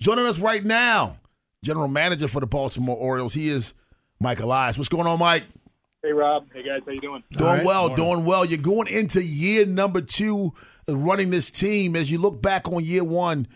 Joining us right now, general manager for the Baltimore Orioles. He is Mike Elias. What's going on, Mike? Hey, Rob. Hey, guys. How you doing? Doing well. You're going into year number 2 of running this team. As you look back on year 1,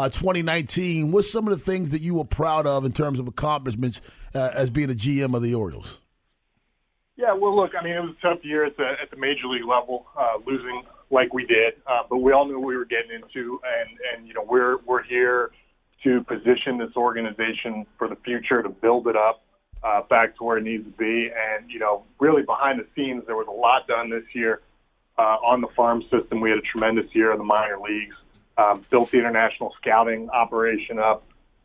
2019, what's some of the things that you were proud of in terms of accomplishments as being the GM of the Orioles? Yeah, well, look, I mean, it was a tough year at the major league level, losing like we did, but we all knew what we were getting into, and we're here to position this organization for the future, to build it up back to where it needs to be. And, really behind the scenes, there was a lot done this year on the farm system. We had a tremendous year in the minor leagues, built the international scouting operation up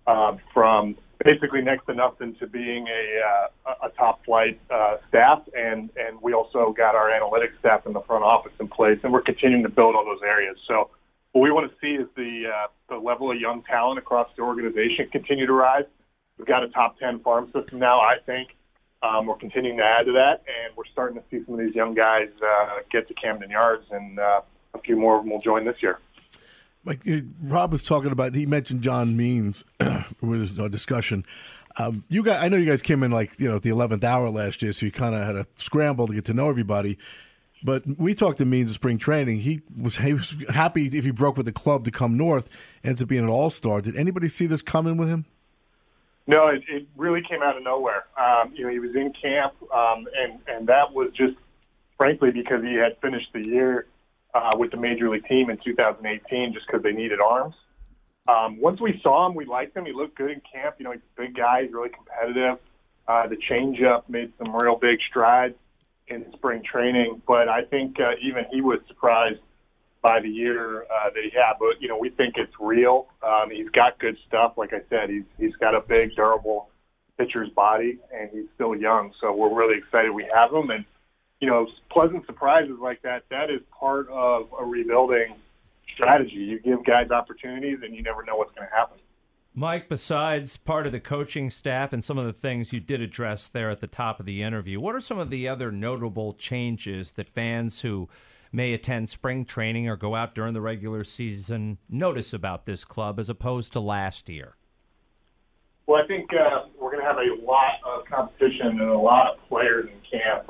from basically next to nothing to being a top flight staff. And we also got our analytics staff in the front office in place, and we're continuing to build all those areas. So what we want to see is the level of young talent across the organization continue to rise. We've got a top 10 farm system now, I think. We're continuing to add to that, and we're starting to see some of these young guys get to Camden Yards, and a few more of them will join this year. Like Rob was talking about, he mentioned John Means with his discussion. I know you guys came in at the 11th hour last year, so you kind of had a scramble to get to know everybody. But we talked to Means in spring training. He was happy if he broke with the club to come north, ends up being an all-star. Did anybody see this coming with him? No, it really came out of nowhere. He was in camp, and that was just, frankly, because he had finished the year with the major league team in 2018 just because they needed arms. Once we saw him, we liked him. He looked good in camp. He's a big guy. He's really competitive. The changeup made some real big strides in spring training. But I think even he was surprised by the year that he had. But, we think it's real. He's got good stuff. Like I said, he's got a big, durable pitcher's body, and he's still young. So we're really excited we have him. And, pleasant surprises like that is part of a rebuilding strategy. You give guys opportunities, and you never know what's going to happen. Mike, besides part of the coaching staff and some of the things you did address there at the top of the interview, what are some of the other notable changes that fans who may attend spring training or go out during the regular season notice about this club as opposed to last year? Well, I think we're going to have a lot of competition and a lot of players in camp.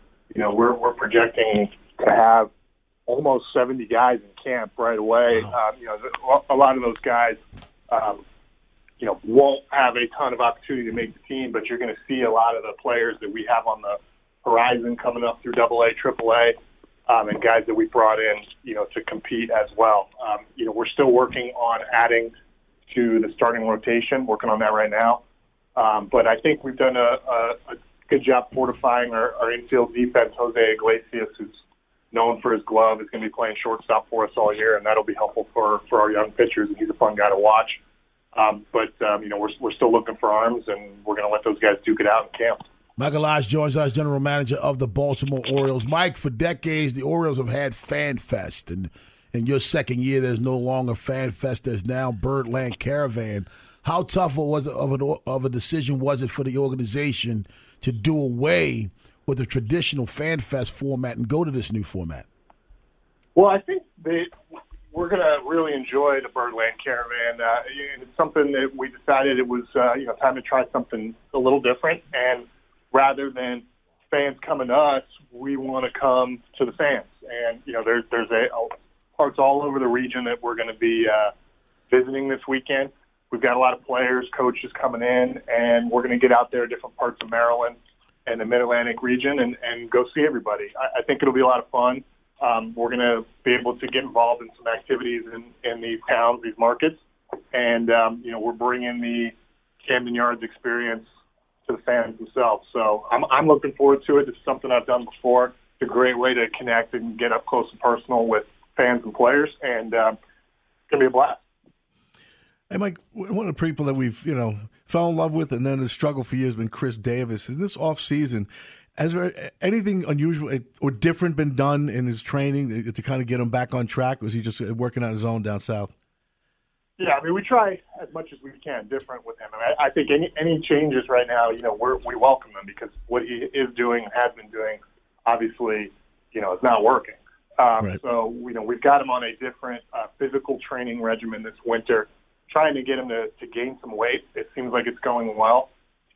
We're projecting to have almost 70 guys in camp right away. A lot of those guys, won't have a ton of opportunity to make the team, but you're going to see a lot of the players that we have on the horizon coming up through AA, AAA, and guys that we brought in, to compete as well. We're still working on adding to the starting rotation, working on that right now. But I think we've done a good job fortifying our infield defense. Jose Iglesias, who's known for his glove, is going to be playing shortstop for us all year, and that'll be helpful for our young pitchers, and he's a fun guy to watch. But we're still looking for arms, and we're going to let those guys duke it out in camp. Mike Elias joins us, general manager of the Baltimore Orioles. Mike, for decades, the Orioles have had Fan Fest, and in your second year, there's no longer Fan Fest. There's now Birdland Caravan. How tough of a decision was it for the organization to do away with the traditional Fan Fest format and go to this new format? Well, I think we're going to really enjoy the Birdland Caravan. It's something that we decided it was time to try something a little different. And rather than fans coming to us, we want to come to the fans. And there's parts all over the region that we're going to be visiting this weekend. We've got a lot of players, coaches coming in, and we're going to get out there to different parts of Maryland and the Mid-Atlantic region and go see everybody. I think it'll be a lot of fun. We're going to be able to get involved in some activities in these towns, these markets. And, we're bringing the Camden Yards experience to the fans themselves. So I'm looking forward to it. It's something I've done before. It's a great way to connect and get up close and personal with fans and players. And it's going to be a blast. Hey, Mike, one of the people that we've, fell in love with and then has struggled for years has been Chris Davis. In this offseason, has there anything unusual or different been done in his training to kind of get him back on track, or is he just working on his own down south? Yeah, we try as much as we can different with him. I think any changes right now, we welcome them because what he is doing and has been doing, obviously, is not working. Right. So, we've got him on a different physical training regimen this winter. trying to get him to gain some weight. It seems like it's going well.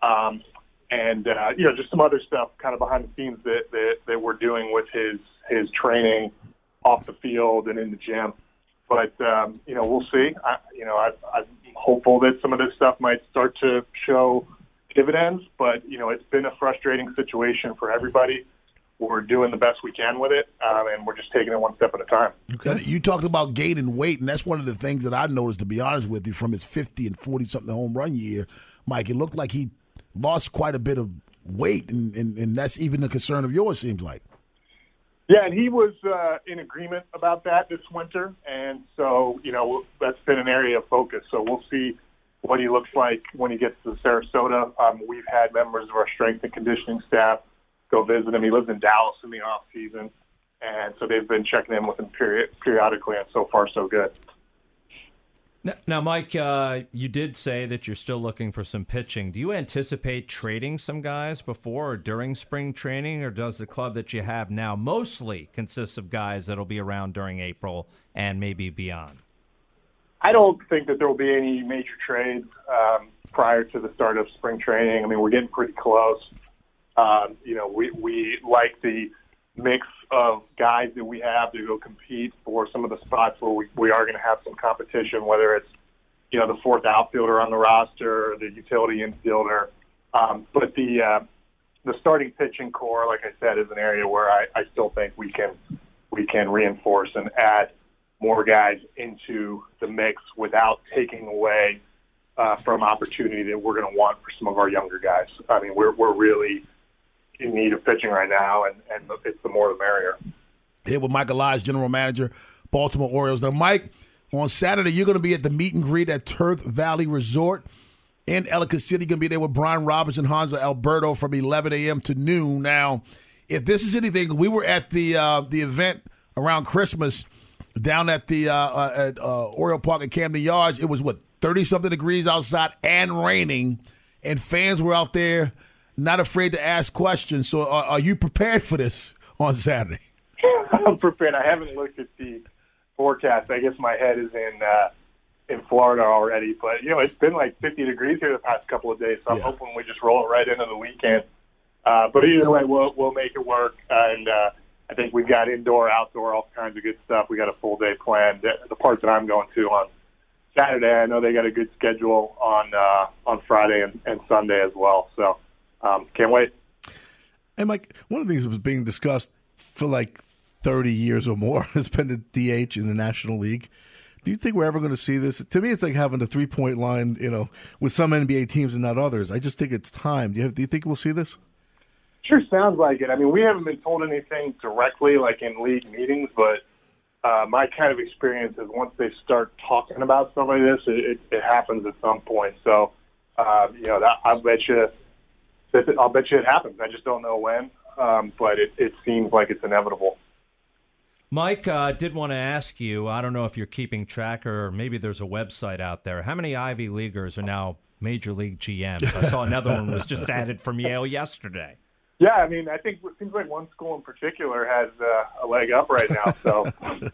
Just some other stuff kind of behind the scenes that we're doing with his training off the field and in the gym. But, we'll see. I'm hopeful that some of this stuff might start to show dividends, but, it's been a frustrating situation for everybody. We're doing the best we can with it, and we're just taking it one step at a time. You talked about gaining weight, and that's one of the things that I noticed, to be honest with you, from his 50 and 40-something home run year, Mike. It looked like he lost quite a bit of weight, and that's even a concern of yours, seems like. Yeah, and he was in agreement about that this winter, and so, that's been an area of focus. So we'll see what he looks like when he gets to Sarasota. We've had members of our strength and conditioning staff go visit him. He lives in Dallas in the off season, and so they've been checking in with him periodically, and so far so good. Now, Mike, you did say that you're still looking for some pitching. Do you anticipate trading some guys before or during spring training, or does the club that you have now mostly consist of guys that'll be around during April and maybe beyond? I don't think that there will be any major trades prior to the start of spring training. I mean, we're getting pretty close. We like the mix of guys that we have to go compete for some of the spots where we are going to have some competition, whether it's, the fourth outfielder on the roster or the utility infielder. But the starting pitching core, like I said, is an area where I still think we can reinforce and add more guys into the mix without taking away from opportunity that we're going to want for some of our younger guys. I mean, we're really in need of pitching right now, and it's the more the merrier. Here with Mike Elias, General Manager, Baltimore Orioles. Now, Mike, on Saturday, you're going to be at the meet and greet at Turf Valley Resort in Ellicott City. You're going to be there with Brian Robertson, Hanser Alberto from 11 a.m. to noon. Now, if this is anything, we were at the event around Christmas down at the Oriole Park at Camden Yards. It was, 30-something degrees outside and raining, and fans were out there not afraid to ask questions. So are you prepared for this on Saturday? I'm prepared. I haven't looked at the forecast. I guess my head is in Florida already. But, it's been like 50 degrees here the past couple of days, so I'm hoping we just roll it right into the weekend. But either way, we'll make it work. And I think we've got indoor, outdoor, all kinds of good stuff. We got a full day planned. The part that I'm going to on Saturday, I know they got a good schedule on Friday and Sunday as well. So can't wait. And Mike, one of the things that was being discussed for like 30 years or more has been the DH in the National League. Do you think we're ever going to see this? To me, it's like having a 3-point line, with some NBA teams and not others. I just think it's time. Do you think we'll see this? Sure sounds like it. I mean, we haven't been told anything directly, like in league meetings, but my kind of experience is once they start talking about stuff like this, it happens at some point. So, I'll bet you it happens. I just don't know when, but it seems like it's inevitable. Mike, did want to ask you, I don't know if you're keeping track or maybe there's a website out there. How many Ivy Leaguers are now Major League GMs? I saw another one was just added from Yale yesterday. Yeah, I mean, I think it seems like one school in particular has a leg up right now. So,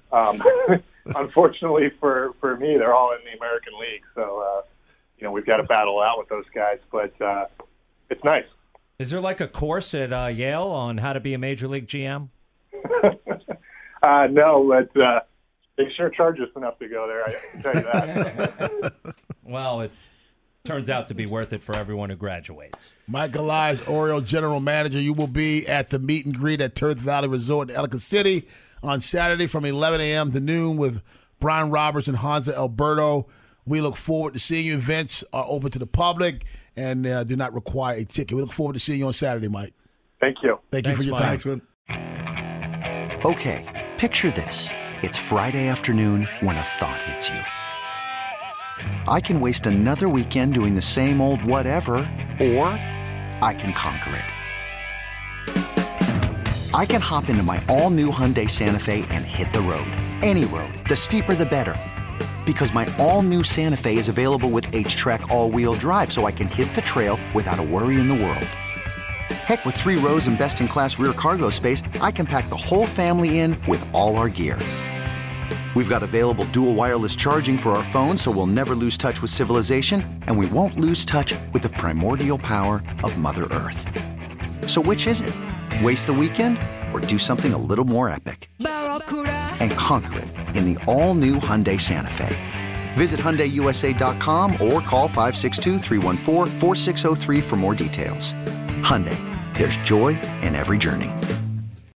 unfortunately for me, they're all in the American League. So, we've got to battle out with those guys. But it's nice. Is there like a course at Yale on how to be a Major League GM? No, but they sure charge us enough to go there, I can tell you that. Well, it turns out to be worth it for everyone who graduates. Mike Elias, Oriole General Manager, you will be at the meet and greet at Turf Valley Resort in Ellicott City on Saturday from 11 a.m. to noon with Brian Roberts and Hanser Alberto. We look forward to seeing you. Events are open to the public and do not require a ticket. We look forward to seeing you on Saturday, Mike. Thank you. Thanks for your Mike. time. Okay, picture this. It's Friday afternoon when a thought hits you. I can waste another weekend doing the same old whatever, or I can conquer it. I can hop into my all-new Hyundai Santa Fe and hit the road. Any road. The steeper, the better. Because my all-new Santa Fe is available with H-Track all-wheel drive, so I can hit the trail without a worry in the world. Heck, with 3 rows and best-in-class rear cargo space, I can pack the whole family in with all our gear. We've got available dual wireless charging for our phones, so we'll never lose touch with civilization, and we won't lose touch with the primordial power of Mother Earth. So which is it? Waste the weekend or do something a little more epic? And conquer it in the all-new Hyundai Santa Fe. Visit HyundaiUSA.com or call 562-314-4603 for more details. Hyundai, there's joy in every journey.